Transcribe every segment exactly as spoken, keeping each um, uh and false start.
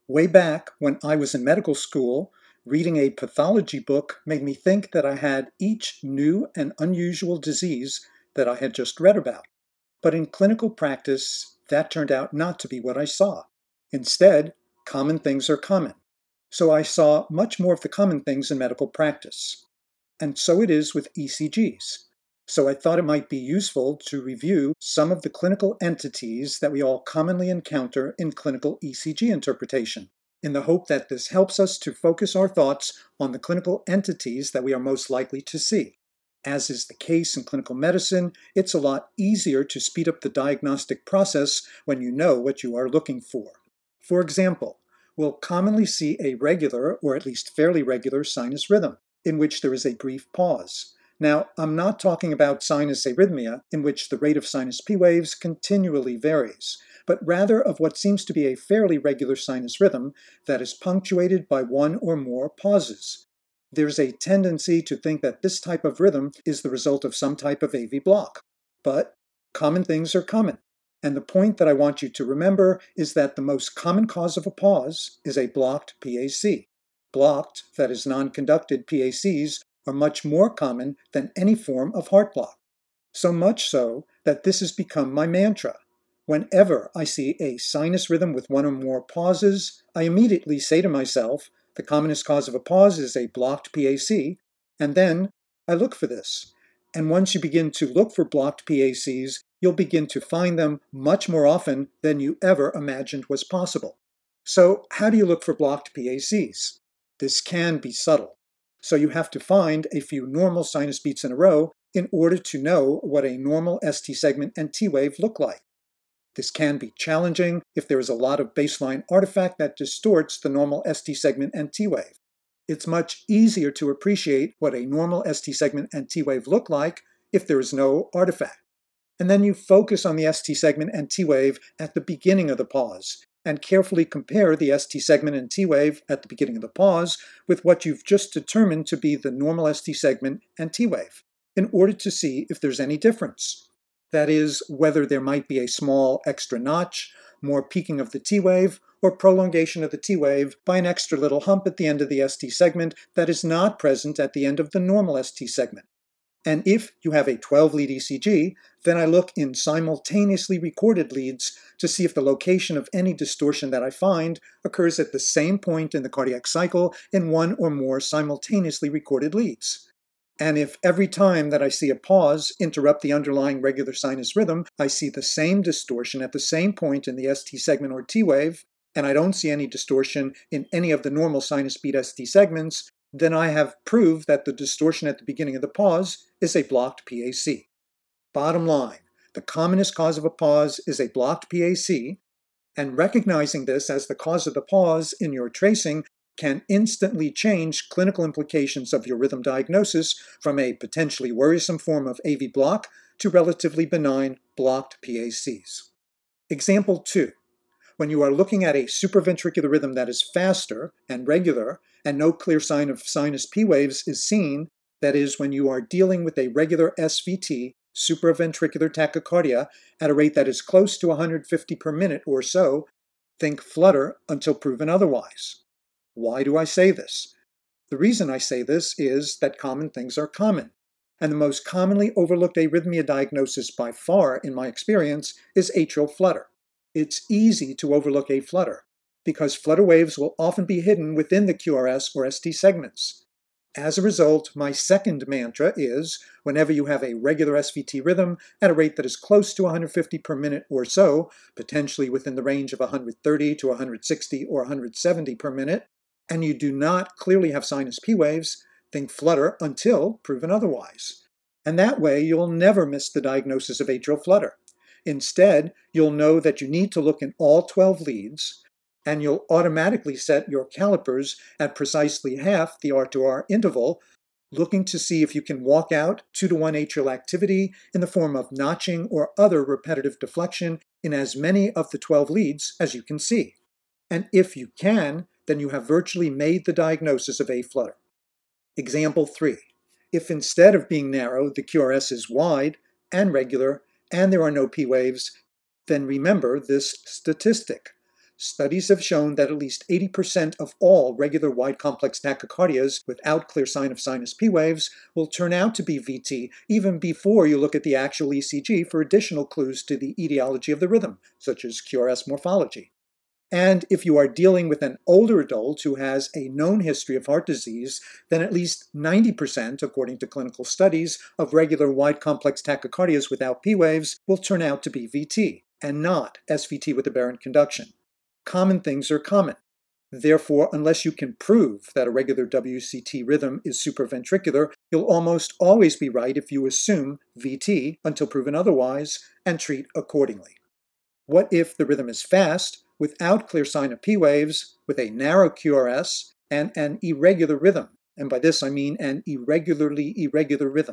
Way back when I was in medical school, reading a pathology book made me think that I had each new and unusual disease that I had just read about. But in clinical practice, that turned out not to be what I saw. Instead, common things are common. So I saw much more of the common things in medical practice. And so it is with E C Gs. So I thought it might be useful to review some of the clinical entities that we all commonly encounter in clinical E C G interpretation, in the hope that this helps us to focus our thoughts on the clinical entities that we are most likely to see. As is the case in clinical medicine, it's a lot easier to speed up the diagnostic process when you know what you are looking for. For example, we'll commonly see a regular, or at least fairly regular, sinus rhythm, in which there is a brief pause. Now, I'm not talking about sinus arrhythmia, in which the rate of sinus P waves continually varies, but rather of what seems to be a fairly regular sinus rhythm that is punctuated by one or more pauses. There's a tendency to think that this type of rhythm is the result of some type of A V block. But common things are common. And the point that I want you to remember is that the most common cause of a pause is a blocked P A C. Blocked, that is non-conducted P A Cs, are much more common than any form of heart block. So much so that this has become my mantra. Whenever I see a sinus rhythm with one or more pauses, I immediately say to myself, the commonest cause of a pause is a blocked P A C, and then I look for this. And once you begin to look for blocked P A Cs, you'll begin to find them much more often than you ever imagined was possible. So how do you look for blocked P A Cs? This can be subtle. So you have to find a few normal sinus beats in a row in order to know what a normal S T segment and T wave look like. This can be challenging if there is a lot of baseline artifact that distorts the normal S T segment and T wave. It's much easier to appreciate what a normal S T segment and T wave look like if there is no artifact. And then you focus on the S T segment and T wave at the beginning of the pause, and carefully compare the S T segment and T wave at the beginning of the pause with what you've just determined to be the normal S T segment and T wave, in order to see if there's any difference. That is, whether there might be a small extra notch, more peaking of the T wave, or prolongation of the T wave by an extra little hump at the end of the S T segment that is not present at the end of the normal S T segment. And if you have a twelve-lead E C G, then I look in simultaneously recorded leads to see if the location of any distortion that I find occurs at the same point in the cardiac cycle in one or more simultaneously recorded leads. And if every time that I see a pause interrupt the underlying regular sinus rhythm, I see the same distortion at the same point in the S T segment or T wave, and I don't see any distortion in any of the normal sinus beat S T segments, then I have proved that the distortion at the beginning of the pause is a blocked P A C. Bottom line, the commonest cause of a pause is a blocked P A C, and recognizing this as the cause of the pause in your tracing can instantly change clinical implications of your rhythm diagnosis from a potentially worrisome form of A V block to relatively benign blocked P A Cs. Example two. When you are looking at a supraventricular rhythm that is faster and regular, and no clear sign of sinus P waves is seen, that is, when you are dealing with a regular S V T, supraventricular tachycardia, at a rate that is close to one hundred fifty per minute or so, think flutter until proven otherwise. Why do I say this? The reason I say this is that common things are common, and the most commonly overlooked arrhythmia diagnosis by far, in my experience, is atrial flutter. It's easy to overlook a flutter, because flutter waves will often be hidden within the Q R S or S T segments. As a result, my second mantra is, whenever you have a regular S V T rhythm at a rate that is close to one hundred fifty per minute or so, potentially within the range of one hundred thirty to one hundred sixty or one hundred seventy per minute, and you do not clearly have sinus P waves, think flutter until proven otherwise. And that way, you'll never miss the diagnosis of atrial flutter. Instead, you'll know that you need to look in all twelve leads, and you'll automatically set your calipers at precisely half the R to R interval, looking to see if you can walk out two to one atrial activity in the form of notching or other repetitive deflection in as many of the twelve leads as you can see. And if you can, then you have virtually made the diagnosis of A flutter. Example three. If instead of being narrow, the Q R S is wide and regular, and there are no P waves, then remember this statistic. Studies have shown that at least eighty percent of all regular wide complex tachycardias without clear sign of sinus P waves will turn out to be V T even before you look at the actual E C G for additional clues to the etiology of the rhythm, such as Q R S morphology. And if you are dealing with an older adult who has a known history of heart disease, then at least ninety percent, according to clinical studies, of regular wide complex tachycardias without P waves will turn out to be V T, and not S V T with aberrant conduction. Common things are common. Therefore, unless you can prove that a regular W C T rhythm is supraventricular, you'll almost always be right if you assume V T until proven otherwise and treat accordingly. What if the rhythm is fast, without clear sign of P waves, with a narrow Q R S, and an irregular rhythm? And by this I mean an irregularly irregular rhythm.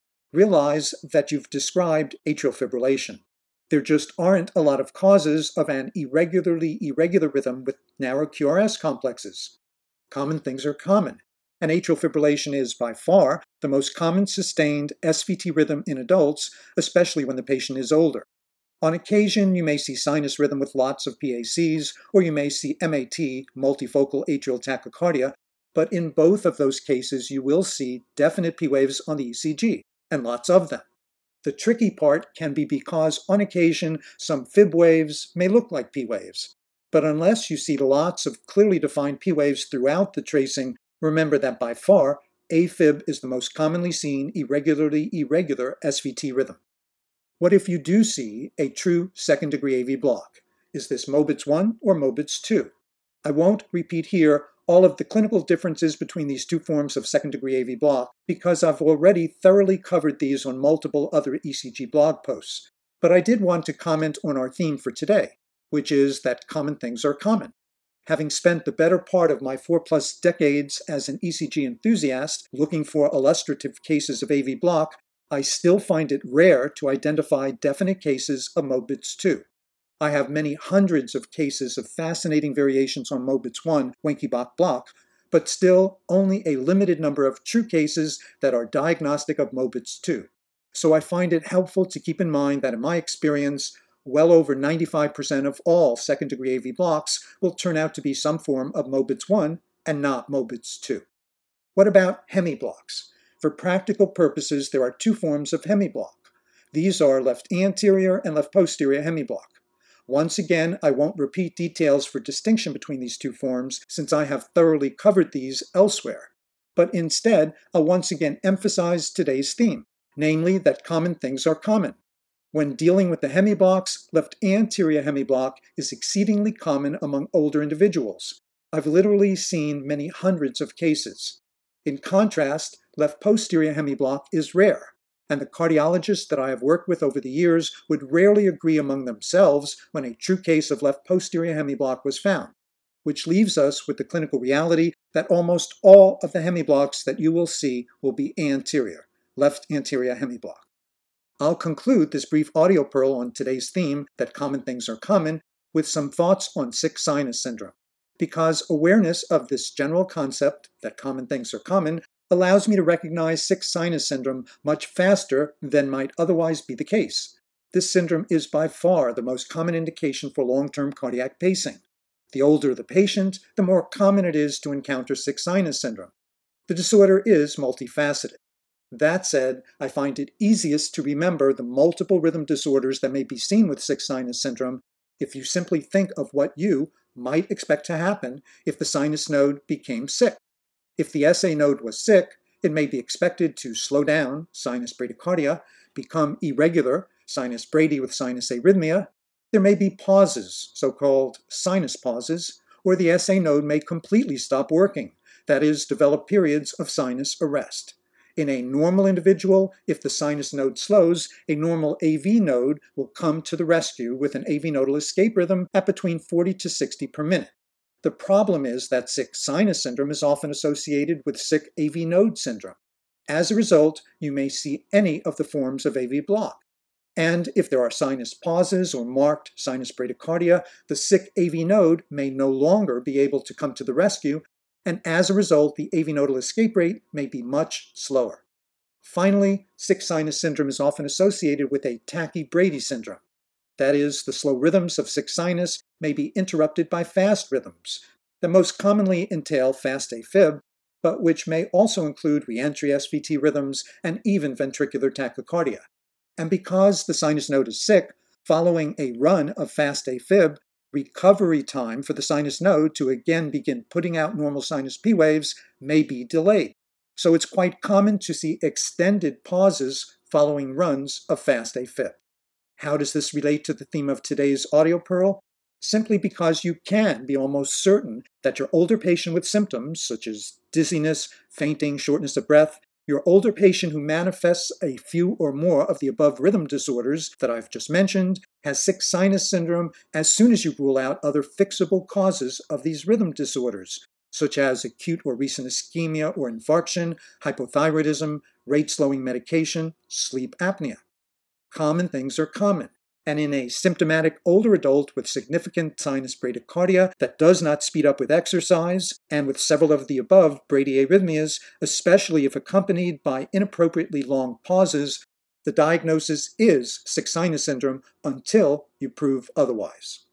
Realize that you've described atrial fibrillation. There just aren't a lot of causes of an irregularly irregular rhythm with narrow Q R S complexes. Common things are common, and atrial fibrillation is by far the most common sustained S V T rhythm in adults, especially when the patient is older. On occasion, you may see sinus rhythm with lots of P A Cs, or you may see M A T, multifocal atrial tachycardia, but in both of those cases you will see definite P waves on the E C G, and lots of them. The tricky part can be because on occasion some fib waves may look like P waves. But unless you see lots of clearly defined P waves throughout the tracing, remember that by far, AFib is the most commonly seen irregularly irregular S V T rhythm. What if you do see a true second-degree A V block? Is this Mobitz one or Mobitz two? I won't repeat here all of the clinical differences between these two forms of second-degree A V block because I've already thoroughly covered these on multiple other E C G blog posts. But I did want to comment on our theme for today, which is that common things are common. Having spent the better part of my four-plus decades as an E C G enthusiast looking for illustrative cases of A V block, I still find it rare to identify definite cases of Mobitz two. I have many hundreds of cases of fascinating variations on Mobitz one Wenckebach block, but still only a limited number of true cases that are diagnostic of Mobitz two. So I find it helpful to keep in mind that in my experience, well over ninety-five percent of all second-degree A V blocks will turn out to be some form of Mobitz one and not Mobitz two. What about hemiblocks? For practical purposes, there are two forms of hemiblock. These are left anterior and left posterior hemiblock. Once again, I won't repeat details for distinction between these two forms since I have thoroughly covered these elsewhere. But instead, I'll once again emphasize today's theme, namely that common things are common. When dealing with the hemiblocks, left anterior hemiblock is exceedingly common among older individuals. I've literally seen many hundreds of cases. In contrast, left posterior hemiblock is rare, and the cardiologists that I have worked with over the years would rarely agree among themselves when a true case of left posterior hemiblock was found, which leaves us with the clinical reality that almost all of the hemiblocks that you will see will be anterior, left anterior hemiblock. I'll conclude this brief audio pearl on today's theme, that common things are common, with some thoughts on sick sinus syndrome, because awareness of this general concept, that common things are common, allows me to recognize sick sinus syndrome much faster than might otherwise be the case. This syndrome is by far the most common indication for long-term cardiac pacing. The older the patient, the more common it is to encounter sick sinus syndrome. The disorder is multifaceted. That said, I find it easiest to remember the multiple rhythm disorders that may be seen with sick sinus syndrome if you simply think of what you might expect to happen if the sinus node became sick. If the S A node was sick, it may be expected to slow down, sinus bradycardia, become irregular, sinus brady with sinus arrhythmia. There may be pauses, so-called sinus pauses, or the S A node may completely stop working, that is, develop periods of sinus arrest. In a normal individual, if the sinus node slows, a normal A V node will come to the rescue with an A V nodal escape rhythm at between forty to sixty per minute. The problem is that sick sinus syndrome is often associated with sick A V node syndrome. As a result, you may see any of the forms of A V block. And if there are sinus pauses or marked sinus bradycardia, the sick A V node may no longer be able to come to the rescue, and as a result, the A V nodal escape rate may be much slower. Finally, sick sinus syndrome is often associated with a tachybrady syndrome. That is, the slow rhythms of sick sinus may be interrupted by fast rhythms that most commonly entail fast AFib, but which may also include reentry S V T rhythms and even ventricular tachycardia. And because the sinus node is sick, following a run of fast AFib, recovery time for the sinus node to again begin putting out normal sinus P waves may be delayed. So it's quite common to see extended pauses following runs of fast AFib. How does this relate to the theme of today's audio pearl? Simply because you can be almost certain that your older patient with symptoms such as dizziness, fainting, shortness of breath, your older patient who manifests a few or more of the above rhythm disorders that I've just mentioned has sick sinus syndrome as soon as you rule out other fixable causes of these rhythm disorders, such as acute or recent ischemia or infarction, hypothyroidism, rate-slowing medication, sleep apnea. Common things are common, and in a symptomatic older adult with significant sinus bradycardia that does not speed up with exercise, and with several of the above bradyarrhythmias, especially if accompanied by inappropriately long pauses, the diagnosis is sick sinus syndrome until you prove otherwise.